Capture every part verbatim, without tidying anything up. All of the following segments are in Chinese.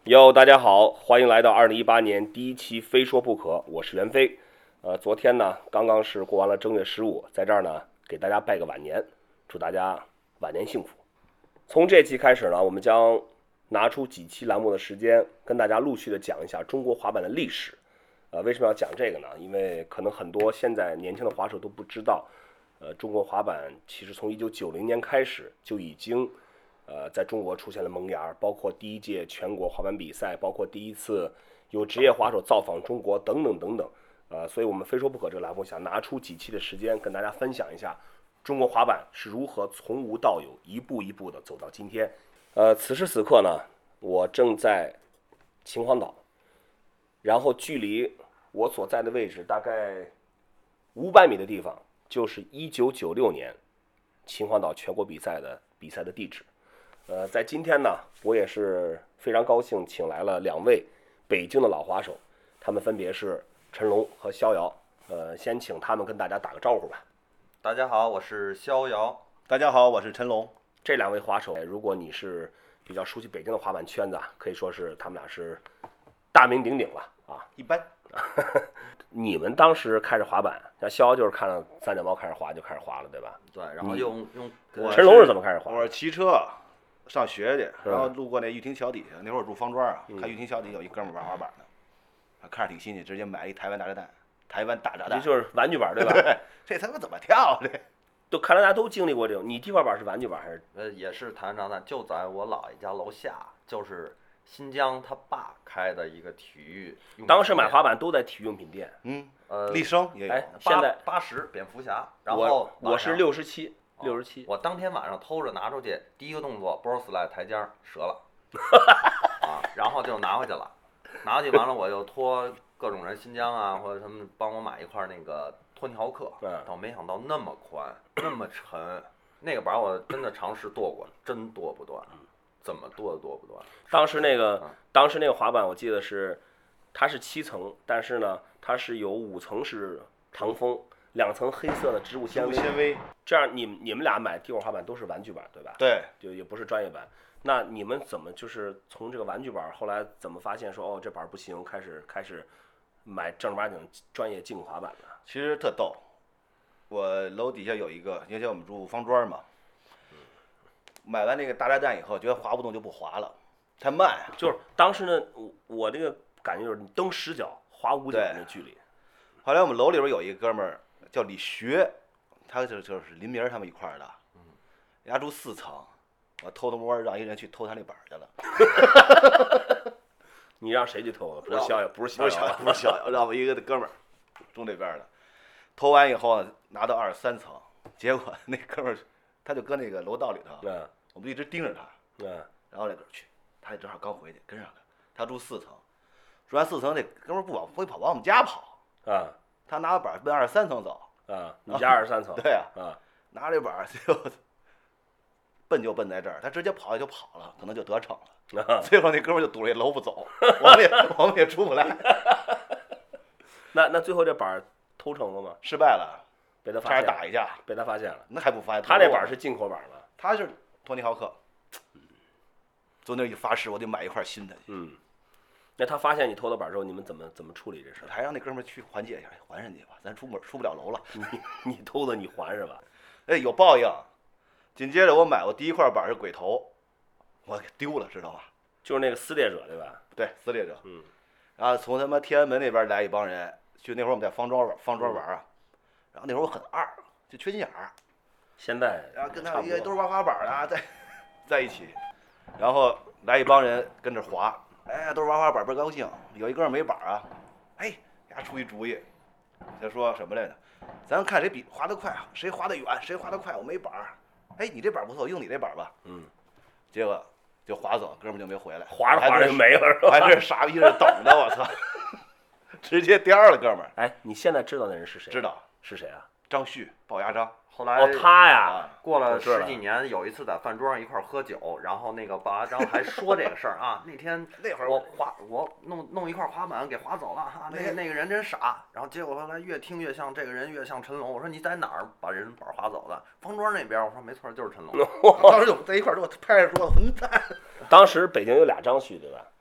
哟，大家好，欢迎来到二零一八年第一期《非说不可》，我是袁飞。呃，昨天呢，刚刚是过完了正月十五，在这儿呢，给大家拜个晚年，祝大家晚年幸福。从这期开始呢，我们将拿出几期栏目的时间，跟大家陆续的讲一下中国滑板的历史。呃，为什么要讲这个呢？因为可能很多现在年轻的滑手都不知道，呃，中国滑板其实从一九九零年开始就已经。呃，在中国出现了萌芽，包括第一届全国滑板比赛，包括第一次有职业滑手造访中国，等等等等。呃，所以我们非说不可这个栏目想拿出几期的时间，跟大家分享一下中国滑板是如何从无到有，一步一步的走到今天。呃，此时此刻呢，我正在秦皇岛，然后距离我所在的位置大概五百米的地方，就是一九九六年秦皇岛全国比赛的比赛的地址。呃，在今天呢，我也是非常高兴，请来了两位北京的老滑手，他们分别是陈龙和逍遥。呃，先请他们跟大家打个招呼吧。 大家好，我是逍遥。 大家好，我是陈龙。 这两位滑手，如果你是比较熟悉北京的滑板圈子啊，可以说是他们俩是大名鼎鼎了啊。 一般。 你们当时开始滑板，像逍遥就是看了三脚猫开始滑就开始滑了，对吧？ 对，然后用用。 陈龙是怎么开始滑？ 我是骑车上学去，然后路过那玉亭桥底下，那会儿住方庄啊，看玉亭桥底有一哥们玩滑板的，看着挺新鲜，直接买一台湾大炸弹，台湾大炸弹， 这就是玩具板对吧？ 对，这他妈怎么跳这？ 都看来大家都经历过这种。你地块板是玩具板还是？ 呃，也是台湾炸弹，就在我姥爷家楼下，就是新疆他爸开的一个体育。 当时买滑板都在体育用品店。 嗯， 呃， 立生也有。 哎，现在八十蝙蝠侠，然后我我是六十七。六十七， 我当天晚上偷着拿出去，第一个动作 Bro Slide 台阶折了，啊，然后就拿回去了，拿回去完了我就托各种人新疆啊或者他们帮我买一块那个托尼豪克，但我没想到那么宽那么沉，那个板我真的尝试剁过，真剁不断，怎么剁都剁不断。 当时那个、嗯、当时那个滑板我记得是，它是七层，但是呢它是有五层是唐风。两层黑色的植物纤维， 纤维这样你你们俩买地块滑板都是玩具板对吧？ 对， 就也不是专业板。那你们怎么就是从这个玩具板后来怎么发现说哦这板不行，开始开始买正儿八经专业竞滑板的？ 其实特逗，我楼底下有一个，因为我们住方庄嘛，买完那个大炸弹以后，觉得滑不动就不滑了，太慢。 就是当时呢，我我这个感觉就是你蹬十脚滑五脚那距离。 后来我们楼里边有一个哥们儿。叫李学，他就就是林明他们一块儿的，人家住四层，我偷偷摸让一人去偷他那板去了。 你让谁去偷的？不是逍遥，不是逍遥， 不是逍遥，让我一个哥们儿住那边的，偷完以后呢，拿到二十三层，结果那哥们儿他就搁那个楼道里头， 嗯， 我们一直盯着他， 嗯， 然后那哥去，他正好刚回去，跟上他，他住四层，住完四层那哥们儿不往不会跑，往我们家跑， 啊。 他拿着板奔二十三层走啊，你家二十三层？ 对啊， 啊， 拿着板就奔就奔在这儿，他直接跑也就跑了，可能就得逞了。啊、最后那哥们就堵着楼不走，我们也我们也出不来。 那那最后这板偷成了吗？ 失败了， 被他发现差点打一架， 被他发现了。 那还不发现？ 他那板是进口板了， 他是托尼豪克。从那一发誓，我得买一块新的。 嗯。那他发现你偷了板之后，你们怎么怎么处理这事？ 还让那哥们去缓解一下，还人家吧，咱出门出不了楼了。 你你偷的你还是吧？ 哎，有报应。紧接着我买我第一块板是鬼头，我给丢了，知道吧？ 就是那个撕裂者对吧？ 对，撕裂者。 嗯。 然后从他妈天安门那边来一帮人，就那会儿我们在方庄玩，方庄玩啊。然后那会儿我很二，就缺心眼儿。 现在。 然后跟他也都是玩滑板啊，在在一起，然后来一帮人跟着滑。哎，都是玩滑板，倍儿高兴。有一哥们没板啊，哎，给他出一主意，他说什么来着？咱看谁比滑得快，谁滑得远，谁滑得快。我没板，哎，你这板不错，用你这板吧。 嗯。 结果就滑走，哥们就没回来。 滑着滑着就没了，是吧？ 还是傻逼似的等着，我操！直接颠了，哥们儿。 哎，你现在知道那人是谁？ 知道是谁啊？ 张旭，龅牙张。 后来哦，他呀， 过了十几年，有一次在饭桌上一块喝酒，然后那个鲍牙张还说这个事儿啊。那天那会儿我滑，我弄弄一块滑板给滑走了哈。那那个人真傻。然后结果后来越听越像这个人，越像陈龙。我说你在哪儿把人板滑走的？方庄那边。我说没错，就是陈龙。 当时就在一块儿，我拍着桌子，混蛋。 当时北京有俩张旭对吧？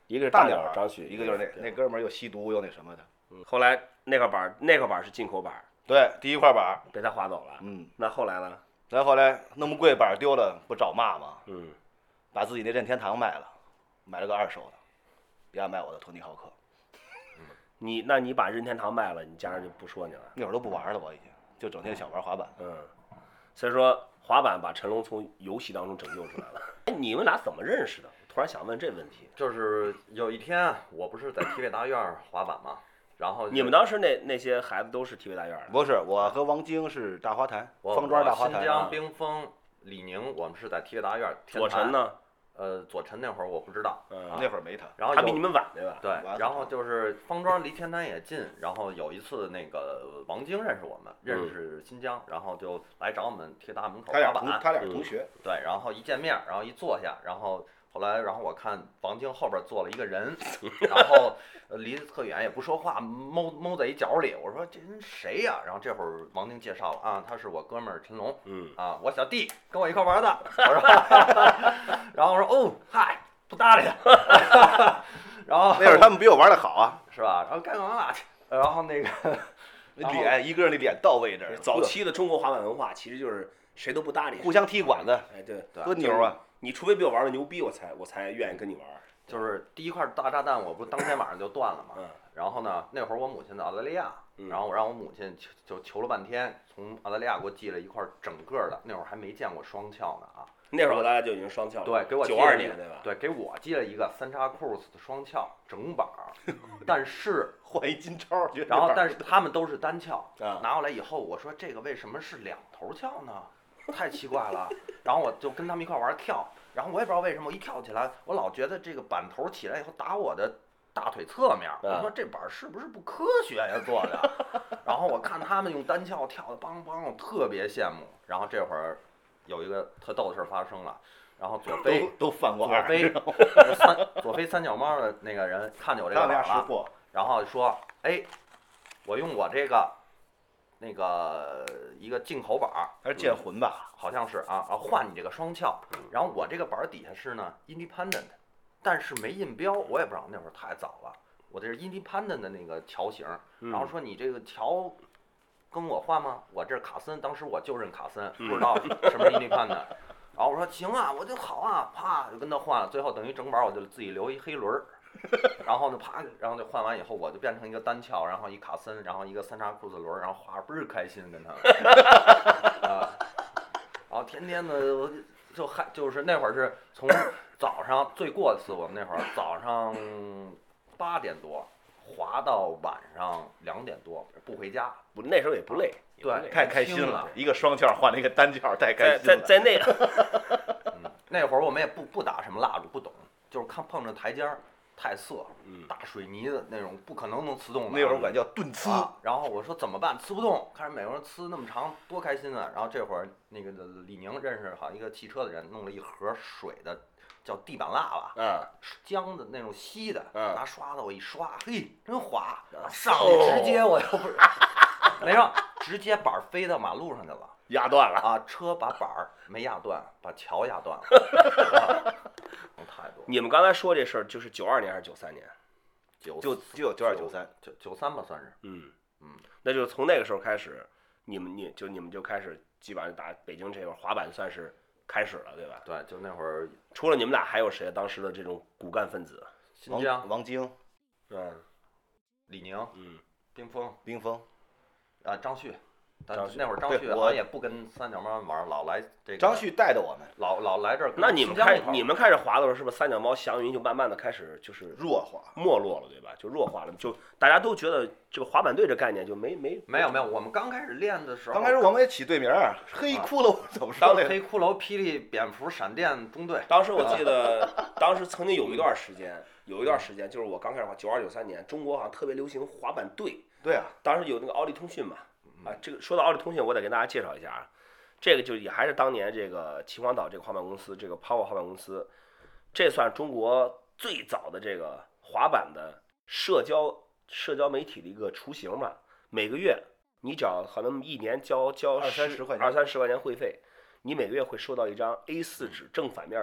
一个是大鸟鸟张旭， 一个就是那那哥们儿又吸毒又那什么的。 嗯，后来那块板那块板是进口板， 对，第一块板被他划走了。 嗯， 那后来呢？ 再后来那么贵板丢了，不找骂吗？ 嗯， 把自己那任天堂卖了，买了个二手的，别卖我的托尼浩克。 你那你把任天堂卖了，你家人就不说你了。 那会儿都不玩了，我已经就整天想玩滑板。 嗯，所以说滑板把成龙从游戏当中拯救出来了。哎，你们俩怎么认识的？突然想问这问题。 就是有一天我不是在体委大院滑板嘛，然后你们当时那那些孩子都是体委大院的？ 不是，我和王晶是大花坛， 我方庄大花坛。 新疆、冰峰、李宁，我们是在体委大院。 左晨呢？ 呃，左晨那会儿我不知道， 嗯， 那会儿没他。 然后他比你们晚对吧？ 对，然后就是方庄离天坛也近，然后有一次那个王晶认识我们，认识新疆，然后就来找我们体大门口他俩滑板。 同他俩同学。 对，然后一见面，然后一坐下，然后后来，然后我看王晶后边坐了一个人，然后离得特远也不说话，猫猫在一角里。我说这人谁呀？然后这会儿王晶介绍了啊，他是我哥们儿陈龙， 嗯啊，我小弟跟我一块玩的。我说，然后我说哦嗨，不搭理他。然后那会儿他们比我玩的好啊， 是吧？然后该干嘛去？然后那个那脸一个人那脸到位这儿。 早期的中国滑板文化其实就是谁都不搭理， 互相踢馆子， 哎对， 多牛啊！ 你除非比我玩的牛逼，我才我才愿意跟你玩。 就是第一块大炸弹，我不当天晚上就断了嘛。 嗯。 然后呢，那会儿我母亲在澳大利亚， 嗯、 然后我让我母亲求就求了半天，从澳大利亚给我寄了一块整个的，那会儿还没见过双翘呢啊。 那会儿澳大利亚就已经双翘了。 对，给我九二年对吧？ 对，给我寄了一个三叉裤子的双翘整板儿，但是换一金超， 然后但是他们都是单翘， 啊、 拿过来以后，我说这个为什么是两头翘呢？太奇怪了。然后我就跟他们一块玩跳。然后我也不知道为什么，我一跳起来，我老觉得这个板头起来以后打我的大腿侧面，我说这板是不是不科学呀做的？然后我看他们用单翘跳的梆梆，我特别羡慕。然后这会儿有一个特逗的事发生了，然后左飞都犯过左飞三左飞三脚猫的那个人看见我这个板了，然后说，哎，我用我这个。那个一个进口板儿还是剑魂吧， 好像是啊，然后换你这个双翘，然后我这个板儿底下是呢 independent， 但是没印标，我也不知道那会儿太早了，我这是 independent 的那个桥型，然后说你这个桥跟我换吗？我这是卡森，当时我就认卡森，不知道什么是 independent， 然后我说行啊，我就好啊，啪就跟他换了，最后等于整板我就自己留一黑轮儿。然后呢，啪，然后就换完以后，我就变成一个单翘，然后一卡森，然后一个三叉裤子轮，然后滑倍儿开心跟他们，啊，然后天天的我就还就是那会儿是从早上最过次我们那会儿早上八点多滑到晚上两点多不回家， 不那时候也不累， 对， 太开心了，一个双翘换了一个单翘，太开心了。在在在那嗯，那会儿我们也不不打什么蜡烛，不懂，就是看碰着台阶儿。太涩，大水泥的那种，不可能能呲动的。 那会儿管叫顿呲、 啊。然后我说怎么办？呲不动，看着美国人呲那么长，多开心啊！然后这会儿那个李宁认识好一个汽车的人，弄了一盒水的，叫地板蜡吧， 嗯， 浆的那种稀的， 嗯， 拿刷子我一刷，嘿，真滑，上去直接我又不是，没上，直接板飞到马路上去了， 压断了啊！车把板儿没压断，把桥压断了。太多。 你们刚才说这事儿，就是九二年还是九三年？ 九就就九二九三九九三吧，算是。 嗯嗯， 那就是从那个时候开始，你们你就你们就开始基本上打北京这块滑板算是开始了，对吧？ 对，就那会儿， 除了你们俩，还有谁？当时的这种骨干分子？ 新疆王晶， 嗯， 李宁， 嗯， 冰峰， 冰峰， 啊，张旭。但张旭那会儿张旭好像也不跟三脚猫玩，老来这个。 张旭带着我们， 老老来这儿。 那你们开你们开始滑的时候，是不是三脚猫祥云就慢慢的开始就是弱化、 没落了，对吧？就弱化了，就大家都觉得这个滑板队这概念就没没没有没有，我们刚开始练的时候， 刚开始我们也起队名儿，黑骷髅怎么说的？黑骷髅、霹雳、蝙蝠、闪电中队。 当时我记得，当时曾经有一段时间，有一段时间就是我刚开始滑，九二九三年，中国好像特别流行滑板队。 对啊， 当时有那个奥利通讯嘛。啊，这个说到奥利通讯，我得跟大家介绍一下啊，这个就也还是当年这个秦皇岛这个滑板公司，这个 Power 滑板公司，这算中国最早的这个滑板的社交社交媒体的一个雏形嘛。每个月你只要可能一年交交二三十块钱， 二三十块钱会费，你每个月会收到一张 A 四纸正反面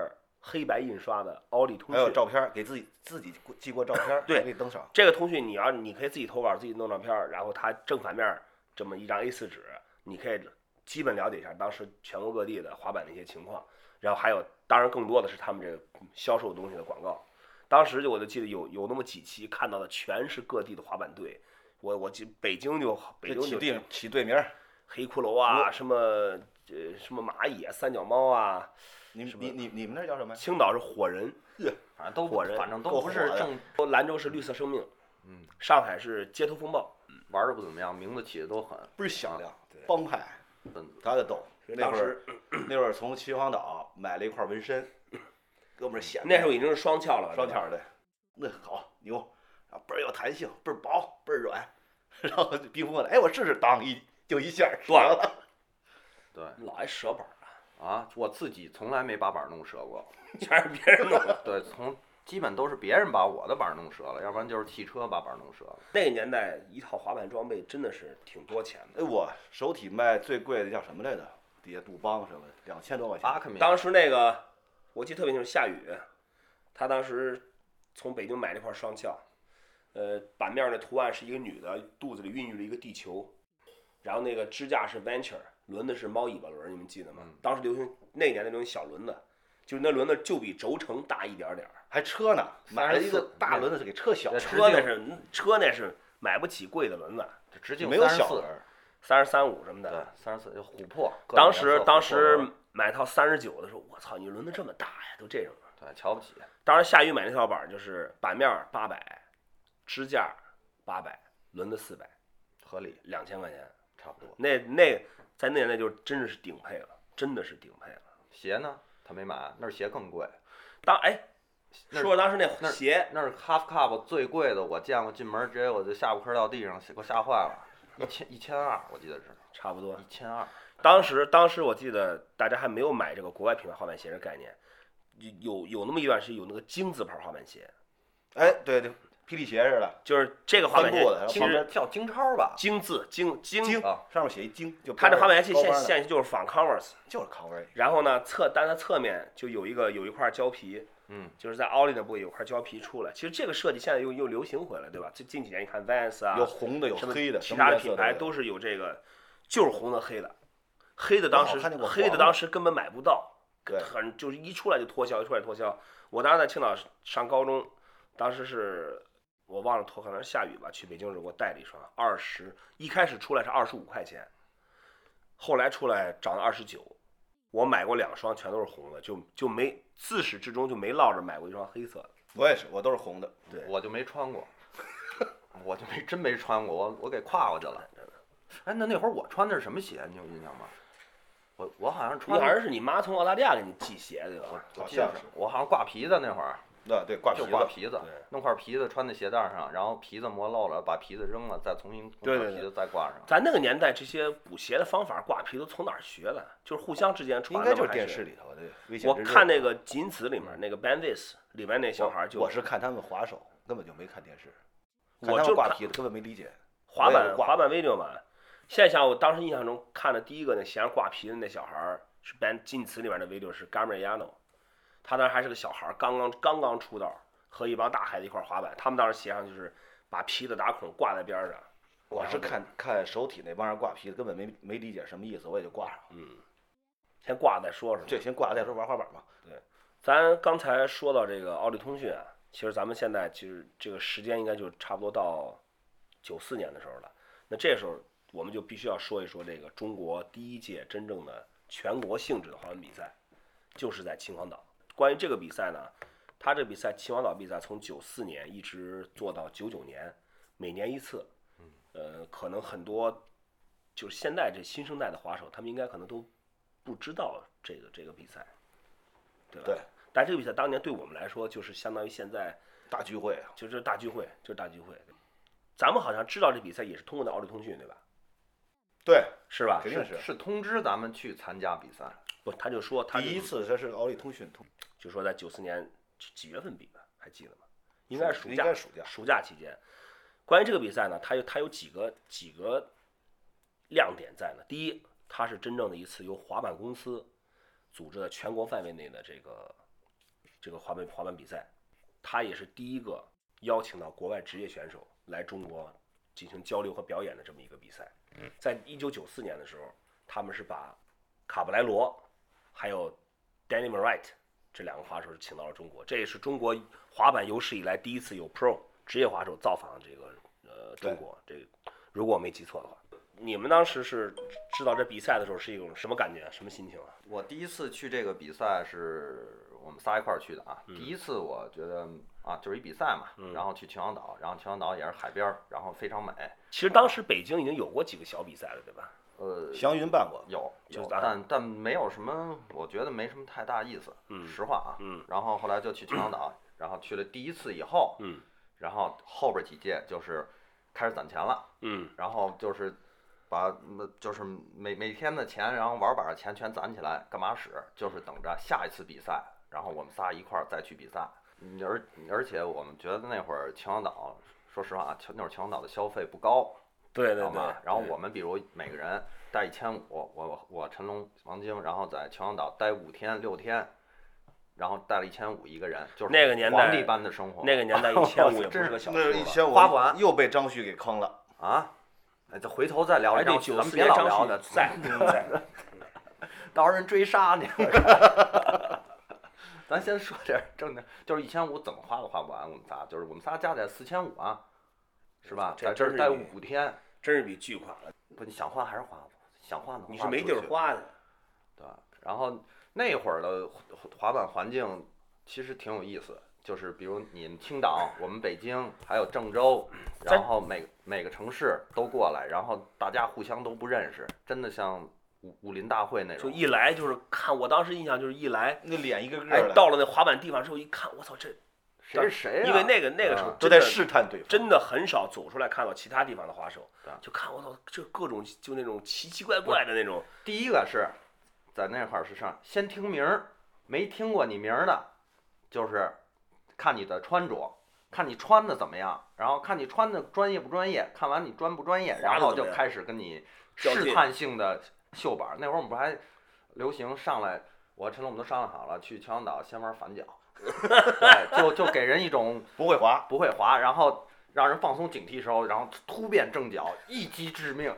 黑白印刷的奥利通还有讯。 照片，给自己自己寄过照片， 对给你登上。 这个通讯你要你可以自己投稿，自己弄照片，然后它正反面这么一张 A 四 纸，你可以基本了解一下当时全国各地的滑板的一些情况。然后还有，当然更多的是他们这个销售东西的广告。当时就我就记得有有那么几期看到的全是各地的滑板队，我我记北京就北京就起地起队名， 黑骷髅啊，什么呃什么蚂蚁啊，三脚猫啊， 你你你你们那叫什么？ 青岛是火人， 反正都火人反正都够不是火的正兰州是绿色生命， 嗯， 上海是街头风暴。 玩的不怎么样，名字起的都狠。 倍儿响亮， 对帮派， 嗯， 他的逗。那会儿当时那会儿从秦皇岛买了一块纹身，哥们儿显那时候已经是双翘了吧， 双翘的，那好牛，然后倍儿有弹性，倍儿薄，倍儿软。然后冰封了，哎，我试试，当一就一下断了。 对老爱折板啊， 啊，我自己从来没把板弄折过。 全是别人弄的。 对，从基本都是别人把我的板弄折了，要不然就是汽车把板弄折了。 那个年代一套滑板装备真的是挺多钱的。 哎，我手体卖最贵的叫什么来着？底下杜邦什么的，两千多块钱。 阿克米当时那个我记得特别清楚，夏雨，他当时从北京买了一块双翘，呃，版面的图案是一个女的肚子里孕育了一个地球，然后那个支架是 Venture， 轮子是猫尾巴轮，你们记得吗？ 嗯当时流行那年代流行小轮子，就是那轮子就比轴承大一点点儿。 还车呢，买了一个大轮子是给车小， 车那是车那是买不起贵的轮子， 直径没有三十四， 小轮。 三十三五什么对的。， 三十四就琥珀。各种当颜色琥珀时当时轮买套三十九的时候，我操，你轮子这么大呀，都这样。 对瞧不起。 当时夏雨买那套板就是版面八百，支架八百，轮子四百， 合理， 两千块钱。 差不多。 那那在那年代就真的是顶配了，真的是顶配了。 鞋呢？他没买，那鞋更贵。 当哎， 那说说当时那那鞋， 那是 Half Cup 最贵的，我见过，进门直接我就下巴磕到地上，给我吓坏了，一千一千二，我记得是差不多一。千二。 当时当时我记得大家还没有买这个国外品牌滑板鞋这概念，有有那么一段时间有那个金字牌滑板鞋， 哎，对对，霹雳鞋似的， 就是这个滑板鞋帆布的然后其旁实边叫京超吧？ 金字金金， 京啊上面写一京，就它这滑板鞋现高帮的现就是仿 Converse， 就是康威。 然后呢侧但它侧面就有一个有一块胶皮， 嗯， 就是在奥利那部位有块胶皮出来。其实这个设计现在又又流行回来，对吧？最近几年你看 Vans 啊， 有红的，有什么黑的， 其他的什么颜色有品牌都是有这个，就是红的黑的，黑的当时我好看见过黑的黄当时根本买不到， 对很就是一出来就脱销，一出来就脱销。我当时在青岛上高中，当时是我忘了脱，可能是下雨吧，去北京时给我带了一双二十，一开始出来是二十五块钱，后来出来涨到二十九。我买过两双，全都是红的，就就没自始至终就没落着买过一双黑色的。 我也是，我都是红的。 对， 我就没穿过，我就没真没穿过，我我给跨过去了。哎，那那会儿我穿的是什么鞋？你有印象吗？我我好像你穿好像是你妈从澳大利亚给你寄鞋对吧？ 好我记得像是， 我好像挂皮子那会儿， 那对挂皮就子， 挂皮子对， 弄块皮子穿在鞋带上，然后皮子磨漏了，把皮子扔了，再重新对对对弄块皮子再挂上。 咱那个年代这些补鞋的方法挂皮都从哪儿学的？就是互相之间传的。 应该就是电视里头的危险我之日看那个《仅此》里面那个 Bandis 里面那小孩就我是看他们滑手，根本就没看电视。看我就看他们挂皮子，根本没理解。 滑我也是挂板滑板 video 嘛。现在想，我当时印象中看的第一个那鞋上挂皮的那小孩儿是 Band 仅此里面的 video 是 Gamariano，他当时还是个小孩儿，刚刚刚刚出道，和一帮大孩子一块儿滑板。他们当时鞋上就是把皮子打孔挂在边儿上。 我是看看手体那帮人挂皮子，根本没没理解什么意思，我也就挂上了。 嗯，先挂再说是吧？ 这先挂了再说玩滑板嘛。 咱刚才说到这个奥利通讯啊，其实咱们现在其实这个时间应该就差不多到九四年的时候了。那这时候我们就必须要说一说这个中国第一届真正的全国性质的滑板比赛，就是在秦皇岛。关于这个比赛呢，它这个比赛秦皇岛比赛从九四年一直做到九九年，每年一次。呃，可能很多就是现在这新生代的滑手，他们应该可能都不知道这个这个比赛，对吧？ 对。 但这个比赛当年对我们来说，就是相当于现在大聚会啊， 就是大聚会，就是大聚会。咱们好像知道这比赛也是通过那奥利通讯，对吧？ 对， 是吧？ 肯定是。 是通知咱们去参加比赛。 不，他就说他第一次这是奥利通讯通， 就说在九四年几月份比的，还记得吗？应该是暑假， 应该暑假。 暑假期间。关于这个比赛呢，它有它有几个几个亮点在呢。第一，它是真正的一次由滑板公司组织的全国范围内的这个这个滑板滑板比赛，他也是第一个邀请到国外职业选手来中国进行交流和表演的这么一个比赛。在一九九四年的时候，他们是把卡布莱罗还有 Danny Murray 这两个滑手是请到了中国，这也是中国滑板有史以来第一次有 Pro 职业滑手造访这个呃中国。这个如果我没记错的话，你们当时是知道这比赛的时候是一种什么感觉，什么心情啊？ 我第一次去这个比赛是我们仨一块儿去的啊。 嗯、 第一次我觉得啊，就是一比赛嘛， 嗯、 然后去秦皇岛，然后秦皇岛也是海边，然后非常美。 其实当时北京已经有过几个小比赛了，对吧？ 呃， 祥云办过， 有有，但但没有什么，我觉得没什么太大意思， 嗯、 实话啊。 嗯。 然后后来就去秦皇岛，然后去了第一次以后， 嗯， 然后后边几届就是开始攒钱了， 嗯， 然后就是把就是每每天的钱，然后玩板的钱全攒起来，干嘛使？就是等着下一次比赛，然后我们仨一块儿再去比赛。而而且我们觉得那会儿秦皇岛，说实话啊，那会儿秦皇岛的消费不高。 对对对， 然后我们比如每个人带一千五，我我我陈龙、王晶，然后在秦皇岛待五天六天，然后带了一千五一个人，就是那个年代皇帝般的生活。 那个年代一千五也不是个小数了。 那一千五花不完， 又被张旭给坑了啊！那就回头再聊这张旭，咱们别老聊的， 在在， 到时候人追杀你。咱先说点正经，就是一千五怎么花都花不完，我们仨就是我们仨加起来四千五啊。是吧？在这儿待五天， 真是笔巨款了。 不，你想花还是花，想花能花。 你是没地儿花的， 对吧？然后那会儿的滑板环境其实挺有意思，就是比如你们青岛，我们北京，还有郑州，然后每每个城市都过来，然后大家互相都不认识，真的像武武林大会那种。 就一来就是看，我当时印象就是一来那脸一个个的。哎，到了那滑板地方之后一看，我操这。 谁是谁啊？ 因为那个那个时候都在试探对方， 真的很少走出来看到其他地方的滑手，就看我操，这各种就那种奇奇怪怪的那种。 第一个是在那块儿是上先听名儿，没听过你名儿的，就是看你的穿着，看你穿的怎么样，然后看你穿的专业不专业，看完你专不专业，然后就开始跟你试探性的秀板。那会儿我们不还流行上来，我和陈龙我们都商量好了，去秦皇岛先玩反脚。对，就就给人一种不会滑， 不会滑，然后让人放松警惕时候，然后突变正脚，一击致命。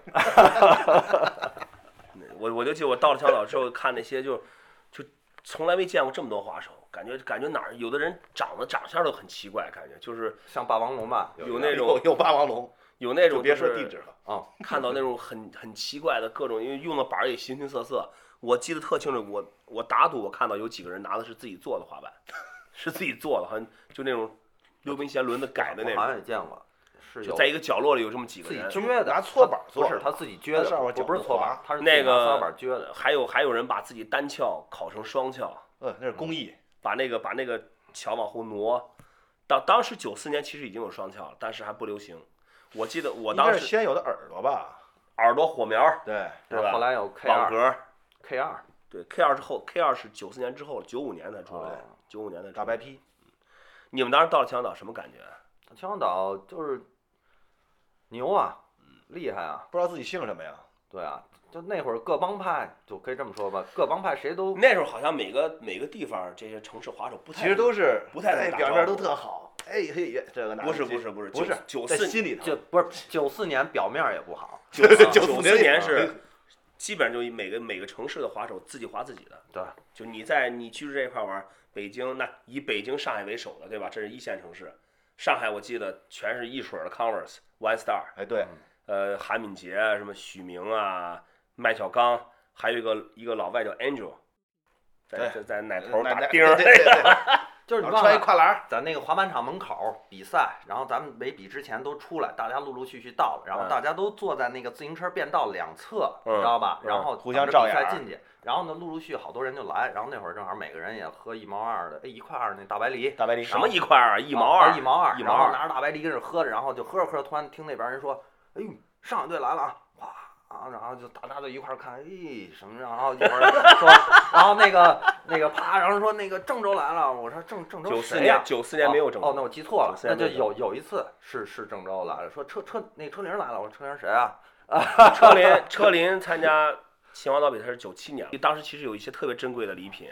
我我就记得我到了秦皇岛之后看那些就就从来没见过这么多滑手，感觉感觉哪儿有的人长得长相都很奇怪，感觉就是像霸王龙吧， 有那种有霸王龙， 有那种别说地址了啊， 看到那种很很奇怪的各种，因为用的板儿也形形色色。我记得特清楚，我我打赌我看到有几个人拿的是自己做的滑板，是自己做的，好像就那种溜冰弦轮的改的那种。 好像也见过，是就在一个角落里有这么几个人自己撅的， 拿搓板做， 不是他自己撅的， 上面不是搓板，他是那个板撅的。 还有还有人把自己单翘烤成双翘， 嗯，那是工艺， 把那个把那个桥往后挪。当当时九四年其实已经有双翘了，但是还不流行。我记得我当时先有的耳朵吧， 耳朵火苗， 对对吧？ 后来有 K 网格 ，K 二。 对 K 二之后 ，K 二是九四年之后，九五年才出来，九五年才出来。 大白皮。 你们当时到了秦皇岛什么感觉？ 秦皇岛就是牛啊，厉害啊！ 不知道自己姓什么呀？ 对啊，就那会儿各帮派，就可以这么说吧，各帮派谁都。 那时候好像每个每个地方这些城市滑手不太， 其实都是不太哎，表面都特好。哎嘿，这个不是不是不是不是九四心里头就不是九四年表面也不好， 九九四年是。基本上就每个每个城市的滑手自己滑自己的， 对， 就你在你居住这一块玩，北京那以北京、上海为首的，对吧？这是一线城市。上海我记得全是一水的 Converse、One Star， 哎对， 呃，韩敏杰什么许明啊、麦小刚，还有一个一个老外叫 Angel， 在在在奶头打钉儿， 就是你穿一跨栏， 在那个滑板场门口比赛，然后咱们没比之前都出来，大家陆陆续续到了，然后大家都坐在那个自行车便道两侧， 嗯、 知道吧？ 嗯、 然后互相照眼进去，然后呢，陆陆续好多人就来，然后那会儿正好每个人也喝一毛二的，哎，一块二那大白梨， 大白梨什么一块二？一毛二， 一毛二， 一毛二， 拿着大白梨跟着喝着，然后就喝着喝着，突然听那边人说，哎呦，上海队来了啊！哇！啊，然后就大家就一块儿看，哎，什么？然后一会儿说，然后那个那个啪，然后说那个郑州来了。我说郑郑州谁呀？ 九四年没有郑州。 哦，那我记错了，那就有有一次是是郑州来了，说车车那车林来了。我说车林谁啊？ 啊，车林车林参加秦皇岛比赛是九七年，当时其实有一些特别珍贵的礼品，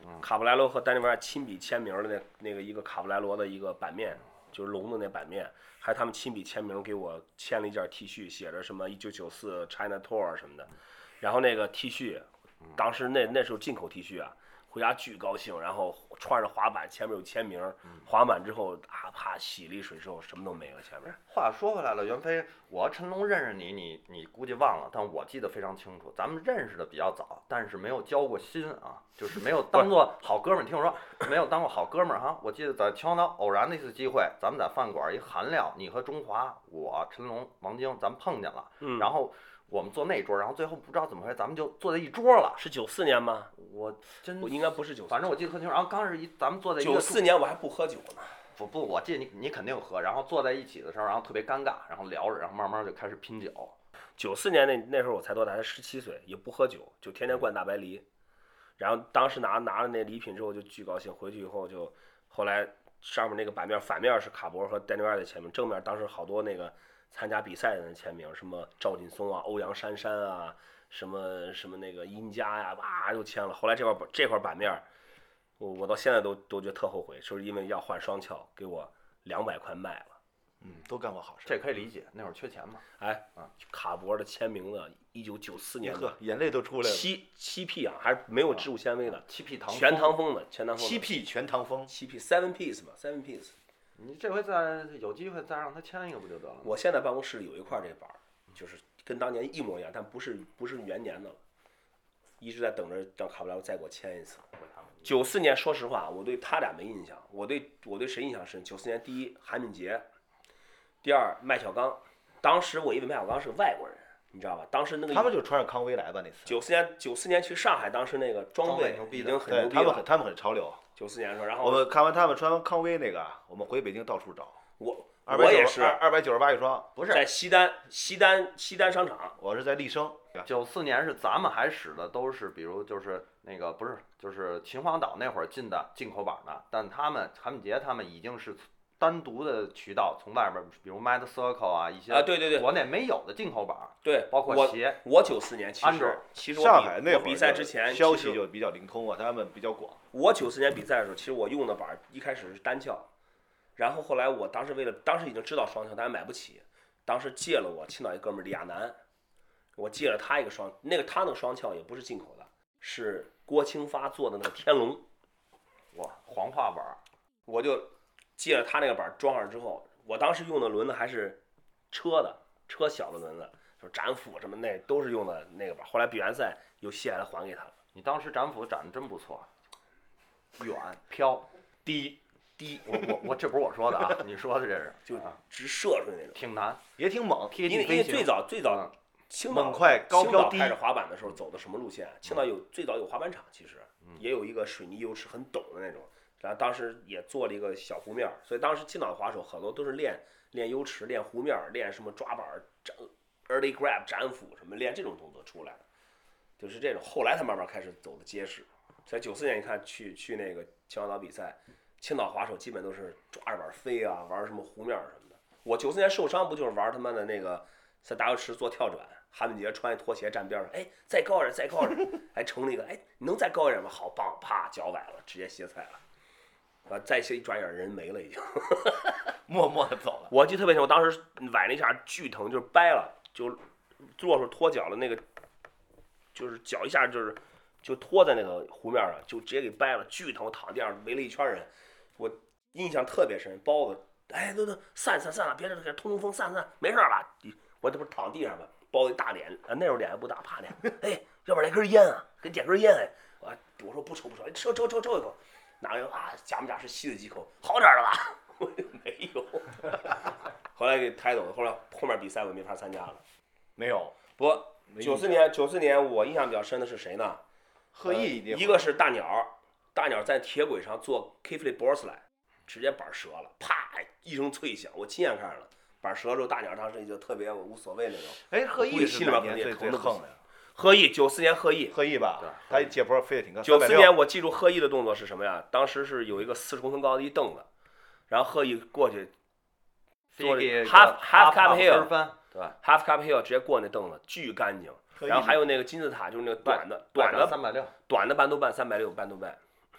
卡布莱罗和丹尼维尔亲笔签名的那那个一个卡布莱罗的一个版面，就是龙的那版面，还有他们亲笔签名给我签了一件 T 恤，写着什么一九九四 China Tour 什么的。然后那个 T 恤，当时那那时候进口 T 恤啊，回家巨高兴，然后穿着滑板，前面有签名，滑满之后啊啪洗了一水之后什么都没了前面。 话说回来了，袁飞，我陈龙认识你，你你估计忘了，但我记得非常清楚。咱们认识的比较早，但是没有交过心啊，就是没有当做好哥们儿。听我说，没有当过好哥们儿哈。我记得在秦皇岛偶然的一次机会，咱们在饭馆一韩料，你和中华，我陈龙、王晶，咱们碰见了， 嗯， 然后我们坐那桌，然后最后不知道怎么回事，咱们就坐在一桌了。 是九四年吗？ 我真我应该不是九四， 反正我记得特清楚。然后刚是一咱们坐在一个九四年我还不喝酒呢。 不不，我记得你你肯定喝，然后坐在一起的时候，然后特别尴尬，然后聊着，然后慢慢就开始拼酒。 九四年那那时候我才多大？才十七岁，也不喝酒，就天天灌大白梨。然后当时拿拿了那礼品之后就巨高兴，回去以后就后来上面那个版面反面是卡博和丹尼维尔的签名，正面当时好多那个参加比赛的人签名，什么赵劲松啊、欧阳珊珊啊，什么什么那个殷佳呀，哇又签了。后来这块这块版面。我我到现在都都觉得特后悔，就是因为要换双翘，给我两百块卖了。 嗯，都干过好事。 这可以理解，那会儿缺钱嘛。 哎，啊，卡博的签名的，一九九四年的， 眼泪都出来了。 七七 P 啊，还是没有植物纤维的， 七 P 糖全糖蜂的，全糖蜂。 七 P 全糖蜂。 七 P seven piece 嘛 ，seven piece。 你这回再有机会再让他签一个不就得了？ 我现在办公室里有一块这板，就是跟当年一模一样，但不是不是元年的了，一直在等着让卡布莱罗再给我签一次。九四年，说实话，我对他俩没印象。我对我对谁印象深？九四年，第一韩敏杰，第二麦小刚。当时我以为麦小刚是个外国人，你知道吧？当时那个他们就穿着康威来吧那次。 九四年，九四年去上海，当时那个装备已经很牛逼了。 他们很他们很潮流。 九四年的时候，然后我们看完他们穿康威那个，我们回北京到处找。 我我也是二百九十八一双， 不是在西单西单西单商场， 我是在立生。 九四年是咱们还使的都是，比如就是那个不是，就是秦皇岛那会儿进的进口版的，但他们韩敏杰他们已经是单独的渠道从外边，比如 Mad Circle 啊一些啊对对对国内没有的进口版， 对， 包括鞋。 我九四年其实其实我上海那会儿比赛之前消息就比较灵通啊，他们比较广。 我九四年比赛的时候，其实我用的板一开始是单翘，然后后来我当时为了当时已经知道双翘，但是买不起，当时借了我青岛一哥们儿李亚男。我借了他一个双，那个他那个双翘也不是进口的，是郭清发做的那个天龙， 哇，黄画板， 我就借了他那个板装上之后，我当时用的轮子还是车的，车小的轮子，就是斩斧什么那都是用的那个板，后来比完赛又卸下来还给他了。 你当时斩斧斩的真不错，远飘低低，我我我这不是我说的啊，你说的这是就直射出去那种， 挺难， 也挺猛， 贴因为因为最早最早。青岛猛快高飘低。 开始滑板的时候走的什么路线？青岛有最早有滑板场，其实也有一个水泥优池很陡的那种，然后当时也做了一个小湖面，所以当时青岛的滑手很多都是练练优池、练湖面、练什么抓板、斩 early grab 斩斧什么练这种动作出来的，就是这种。后来才慢慢开始走的结实。在九四年你看去去那个秦皇岛比赛，青岛滑手基本都是抓着板飞啊，玩什么湖面什么的。我九四年受伤不就是玩他妈的那个在大油池做跳转？韩敏杰穿一拖鞋站边上，哎，再高一点，再高一点，还成了一个，哎，你能再高一点吗？好棒，啪，脚崴了，直接歇菜了，啊，再歇一转眼人没了已经， 默默的走了。 我记得特别清，我当时崴那下巨疼，就是掰了，就做时候脱脚了，那个就是脚一下就是就拖在那个湖面上，就直接给掰了，巨疼，躺地上围了一圈人，我印象特别深。包子，哎，都都散散散了，别这给通通风，散散，没事吧？我这不是躺地上吗？包一大脸，啊，那时候脸还不大，怕脸。哎，要不然来根烟啊，给点根烟哎。我我说不抽不抽，抽抽抽抽一口，拿个啊，假模假式吸了几口，好点了吧？我没有。后来给抬走了，后来后面比赛我没法参加了。 没有。 不过九四年九四年我印象比较深的是谁呢？ 贺毅、 呃，一个是大鸟，大鸟在铁轨上做 K flip board slide，直接板折了，啪一声脆响，我亲眼看着了。板折之后，大鸟当时就特别无所谓那种。 哎，贺毅是哪年最最横的呀？ 贺毅九四年贺毅， 贺毅吧，他接坡飞得挺高。 九四年我记住贺毅的动作是什么呀？当时是有一个四十公分高的一凳子，然后贺毅过去做 half half cup hill， 对 half cup hill 直接过那凳子，巨干净。然后还有那个金字塔，就是那个短的短的三百六， 短的半豆半三百六半豆半。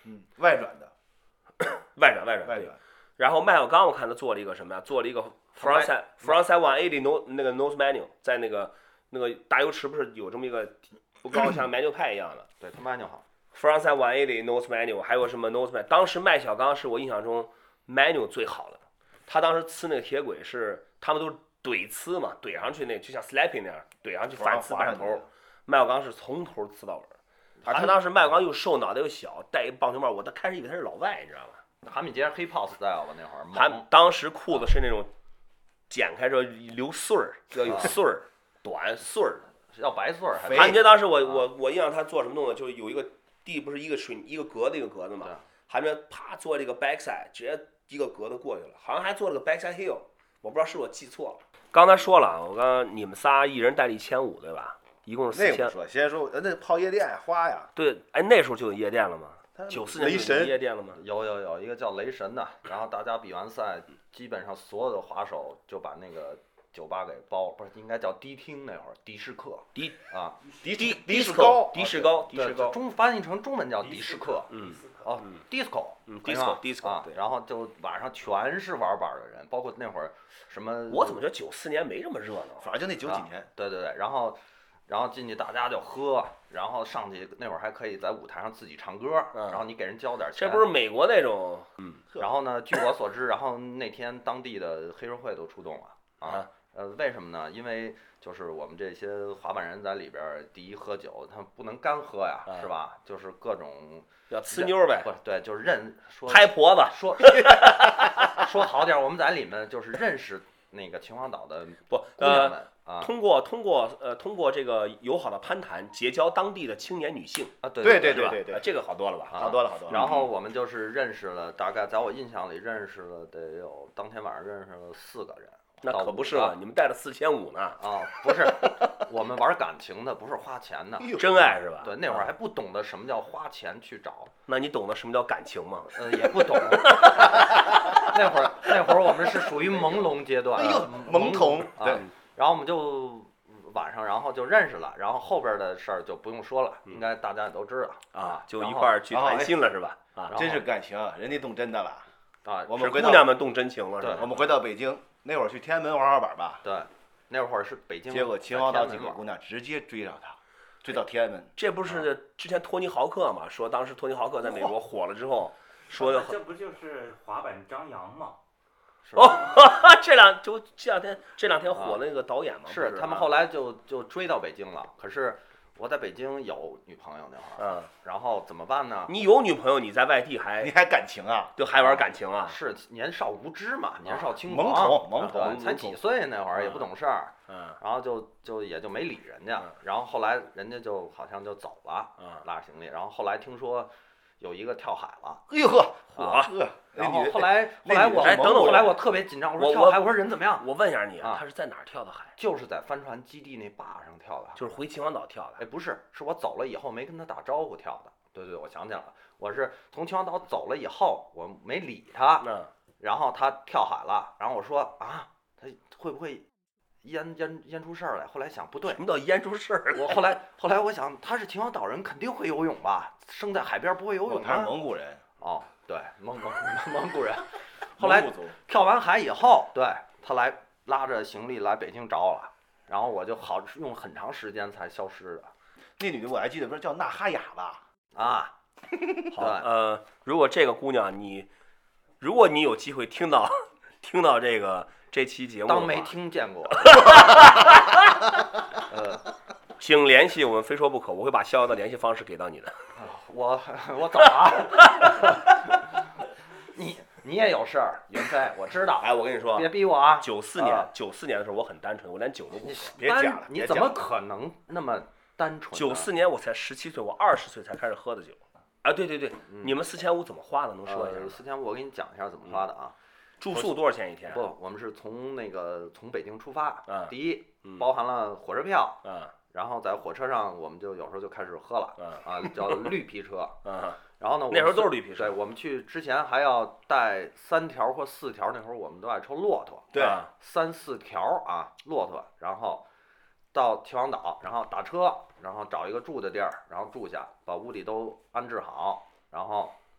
嗯，外转的， 外转外转对外转。 然后麦小刚我看他做了一个什么呀？做了一个 frontside frontside one eighty no 那个 nose manual， 在那个那个大油池不是有这么一个不高像 manual 派一样的， 对他 manual 好。 frontside one eighty nose manual， 还有什么 nose manual？ 当时麦小刚是我印象中 manual 最好的，他当时呲那个铁轨是他们都是怼呲嘛，怼上去那就像 slapping 那样怼上去反呲半头。麦小刚是从头呲到尾，而他当时麦小刚又瘦，脑袋又小，戴一棒球帽，我都开始以为他是老外，你知道吗？ 韩米杰 hip hop style 吧那会儿， 他当时裤子是那种剪开之后留穗儿，要有穗儿，短穗儿， 要白穗儿。 韩米杰当时我我我印象他做什么动作，就是有一个地不是一个水一个格子一个格子嘛，韩米杰啪做这个 backside， 直接一个格子过去了，好像还做了个 backside heel， 我不知道是我记错了。刚才说了，我刚刚你们仨一人带了一千五，对吧？一共是四千。 那个说，先说那泡夜店花呀。 对，哎，那时候就有夜店了吗？九四年就有夜店了吗？ 有有有一个叫雷神的，然后大家比完赛，基本上所有的滑手就把那个酒吧给包，不是应该叫迪厅那会儿，迪士克， 迪啊， 迪迪迪士高，迪士高，迪对， 士高， 中翻译成中文叫迪士克， 嗯， 哦，disco， 嗯，disco disco， 对，然后就晚上全是玩板的人，包括那会儿什么， 我怎么觉得九四年没这么热闹？ 反正就那九几年， 对对对，然后。然后进去大家就喝，然后上去那会儿还可以在舞台上自己唱歌， 嗯、 然后你给人交点钱。 这不是美国那种，嗯。 然后呢，据我所知，然后那天当地的黑社会都出动了啊。呃，为什么呢？因为就是我们这些滑板人在里边，第一喝酒，他不能干喝呀， 啊、 是吧？就是各种要呲妞呗。 不对，就是认说拍婆子。 说说好点，我们在里面就是认识那个秦皇岛的不姑娘们。 啊，通过通过呃通过这个友好的攀谈，结交当地的青年女性啊，对对对对对对， 这个好多了吧？ 好多了好多了。 然后我们就是认识了，大概在我印象里认识了得有当天晚上认识了四个人。 那可不是了，你们带了四千五呢。 啊，不是，我们玩感情的，不是花钱的， 真爱是吧？ 对，那会儿还不懂得什么叫花钱去找。 那你懂得什么叫感情吗？ 呃，也不懂。那会儿那会儿我们是属于朦胧阶段， 哎呦，懵懂。对。 然后我们就晚上，然后就认识了，然后后边的事儿就不用说了，应该大家也都知道啊，就一块儿去谈心了是吧？啊， 真是感情，人家动真的了啊， 是我们姑娘们动真情了是吧？ 我们回到北京那会儿去天安门玩滑板吧， 对，那会儿是北京， 结果秦皇岛几个姑娘直接追上他，追到天安门。 这不是之前托尼豪克嘛？说当时托尼豪克在美国火了之后，说这不就是滑板张扬吗？ 哦，这两就这两天这两天火那个导演嘛， 是他们后来就就追到北京了。可是我在北京有女朋友那会儿， 嗯， 然后怎么办呢？ 你有女朋友，你在外地还你还感情啊？ 就还玩感情啊？ 是年少无知嘛，年少轻狂，懵懂懵懂， 才几岁那会儿也不懂事儿， 嗯， 然后就就也就没理人家，然后后来人家就好像就走了， 嗯， 拉着行李，然后后来听说有一个跳海了， 哎呦呵， 嚯！ 然后后来后来我哎，等等， 后来我特别紧张，我说跳海，我说人怎么样？ 我问一下你啊，他是在哪儿跳的海？ 就是在帆船基地那坝上跳的， 就是回秦皇岛跳的。 哎，不是，是我走了以后没跟他打招呼跳的。对对，我想起来了，我是从秦皇岛走了以后，我没理他， 嗯， 然后他跳海了，然后我说啊，他会不会淹淹淹出事儿来？后来想不对， 什么叫淹出事儿？ 我后来后来我想，他是秦皇岛人，肯定会游泳吧？生在海边不会游泳吗？ 他是蒙古人。 哦，对，蒙蒙蒙古人。后来跳完海以后，对他来拉着行李来北京找我了，然后我就好用很长时间才消失的。 那女的我还记得，不是叫纳哈雅吧？ 啊， 好，呃，如果这个姑娘你，如果你有机会听到听到这个这期节目， 当没听见过。呃， 请联系我们非说不可，我会把逍遥的联系方式给到你的。 我我走了。你你也有事儿，云飞，我知道。 哎，我跟你说， 别逼我啊！ 九四年，九四年的时候我很单纯，我连酒都不喝。 别讲了， 你怎么可能那么单纯？ 九四年我才十七岁，我二十岁才开始喝的酒。啊，对对对， 嗯、 你们四千五怎么花的？能说一下吗？ 四千五，我给你讲一下怎么花的啊。 住宿多少钱一天？ 不，我们是从那个从北京出发， 嗯、 第一、 嗯、 包含了火车票， 嗯、 然后在火车上我们就有时候就开始喝了， 嗯、 啊，叫绿皮车， 嗯、 然后呢， 那时候都是绿皮车。 对，我们去之前还要带三条或四条，那会儿我们都爱抽骆驼， 对， 三四条啊骆驼，然后到秦皇岛，然后打车，然后找一个住的地儿，然后住下，把屋里都安置好，然后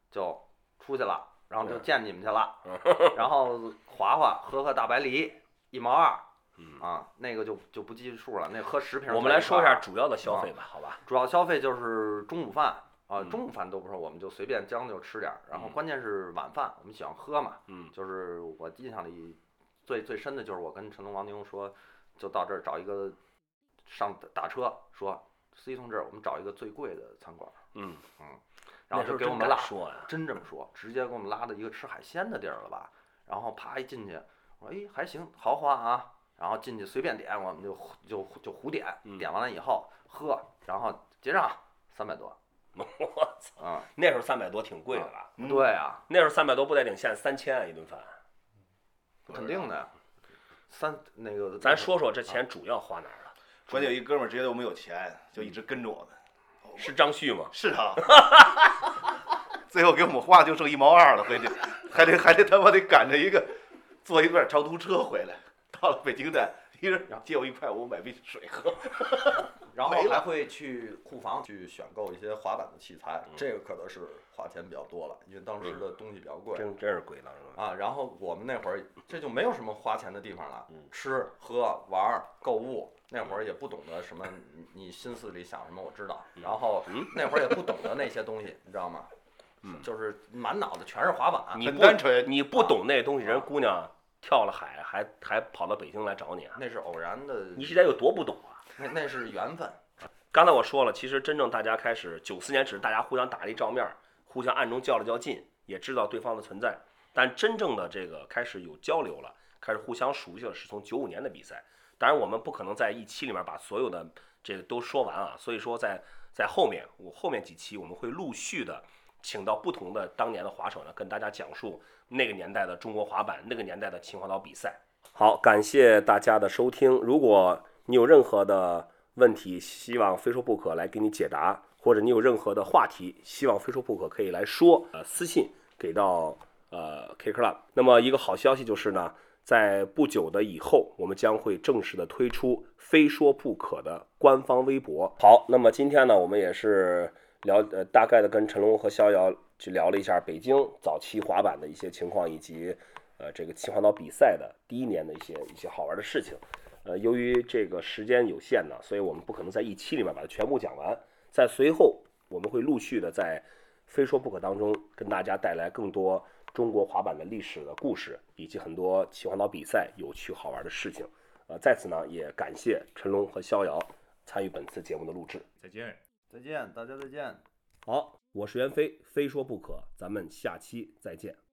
就出去了，然后就见你们去了，然后划划喝喝大白梨一毛二。 嗯啊，那个就就不计数了，那喝十瓶。 我们来说一下主要的消费吧，好吧？ 主要消费就是中午饭啊，中午饭都不是，我们就随便将就吃点儿。然后关键是晚饭，我们喜欢喝嘛， 嗯， 就是我印象里最最深的就是我跟陈龙、王宁说，就到这儿找一个上打车，说司机同志，我们找一个最贵的餐馆。 嗯嗯，然后就给我们拉， 说呀， 真这么说，直接给我们拉到一个吃海鲜的地儿了吧？然后啪一进去，我说哎还行，豪华啊。然后进去随便点，我们就就就胡点，点完了以后喝，然后结账三百多。 我操！ 啊， 那时候三百多挺贵的了。 嗯、对啊， 那时候三百多不得领现在三千啊一顿饭。 肯定的。三那个， 咱说说这钱主要花哪儿了？ 关键有一哥们儿直接都没有钱，就一直跟着我们。 是张旭吗？ 是他。最后给我们花就剩一毛二了，回去还得还得他妈得赶着一个坐一段长途车回来。到了北京站，一人借我一块五买杯水喝， 然后还会去库房去选购一些滑板的器材，这个可能是花钱比较多了，因为当时的东西比较贵， 真真是贵当时啊。然后我们那会儿这就没有什么花钱的地方了，吃喝玩购物，那会儿也不懂得什么，你心思里想什么我知道，然后那会儿也不懂得那些东西，你知道吗？ 嗯， 就是满脑子全是滑板， 很单纯。 你不懂那东西，人姑娘。跳了海还还跑到北京来找你啊？ 那是偶然的。 你现在有多不懂啊？ 那那是缘分。 刚才我说了，其实真正大家开始九四年只是大家互相打了一照面，互相暗中较了较劲，也知道对方的存在。但真正的这个开始有交流了，开始互相熟悉了，是从九五年的比赛。当然我们不可能在一期里面把所有的这个都说完啊，所以说在在后面我后面几期我们会陆续的请到不同的当年的滑手呢，跟大家讲述那个年代的中国滑板，那个年代的秦皇岛比赛。好，感谢大家的收听。如果你有任何的问题，希望非说不可来给你解答，或者你有任何的话题，希望非说不可可以来说，呃，私信给到呃 K Club。那么一个好消息就是呢，在不久的以后，我们将会正式的推出非说不可的官方微博。好，那么今天呢，我们也是聊呃大概的跟陈龙和逍遥去聊了一下北京早期滑板的一些情况，以及呃这个秦皇岛比赛的第一年的一些一些好玩的事情。呃，由于这个时间有限呢，所以我们不可能在一期里面把它全部讲完。在随后我们会陆续的在非说不可当中跟大家带来更多中国滑板的历史的故事，以及很多秦皇岛比赛有趣好玩的事情。呃，在此呢也感谢陈龙和逍遥参与本次节目的录制。 再见。 再见，大家再见。 好，我是袁飞，非说不可，咱们下期再见。